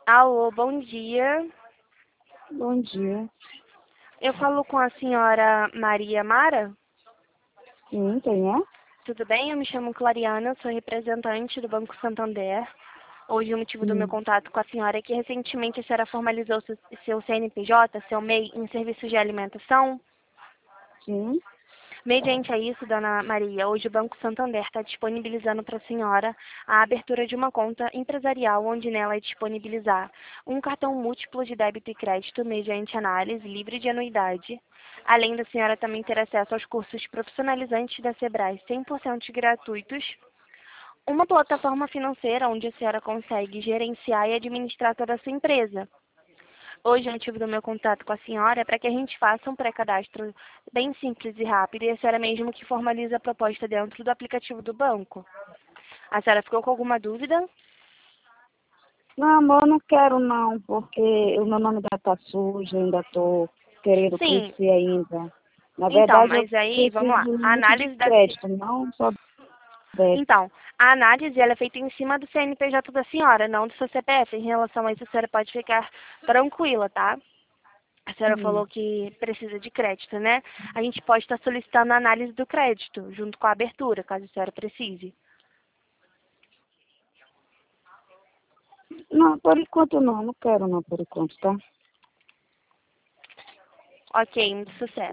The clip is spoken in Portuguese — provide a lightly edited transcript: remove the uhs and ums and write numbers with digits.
Alô, bom dia. Bom dia. Eu falo com a senhora Maria Mara? Sim, quem é? Tudo bem? Eu me chamo Clariana, sou representante do Banco Santander. Hoje o motivo do meu Hum, contato com a senhora é que recentemente a senhora formalizou seu CNPJ, seu MEI, em serviços de alimentação. sim. Mediante a isso, dona Maria, hoje o Banco Santander está disponibilizando para a senhora a abertura de uma conta empresarial, onde nela é disponibilizar um cartão múltiplo de débito e crédito mediante análise livre de anuidade, além da senhora também ter acesso aos cursos profissionalizantes da Sebrae 100% gratuitos, uma plataforma financeira onde a senhora consegue gerenciar e administrar toda a sua empresa. Hoje, o motivo do meu contato com a senhora é para que a gente faça um pré-cadastro bem simples e rápido e a senhora mesmo que formaliza a proposta dentro do aplicativo do banco. A senhora ficou com alguma dúvida? Não, amor, eu não quero não, porque o meu nome ainda tá sujo, ainda tô querendo Sim. crescer ainda. Na Então, verdade, eu mas aí, vamos lá. preciso A muito de análise da... crédito, não só débito. Então, a análise ela é feita em cima do CNPJ da senhora, não do seu CPF. Em relação a isso, a senhora pode ficar tranquila, tá? A senhora Hum. falou que precisa de crédito, né? A gente pode estar solicitando a análise do crédito, junto com a abertura, caso a senhora precise. Não, por enquanto não quero não por enquanto, tá? Ok, muito sucesso.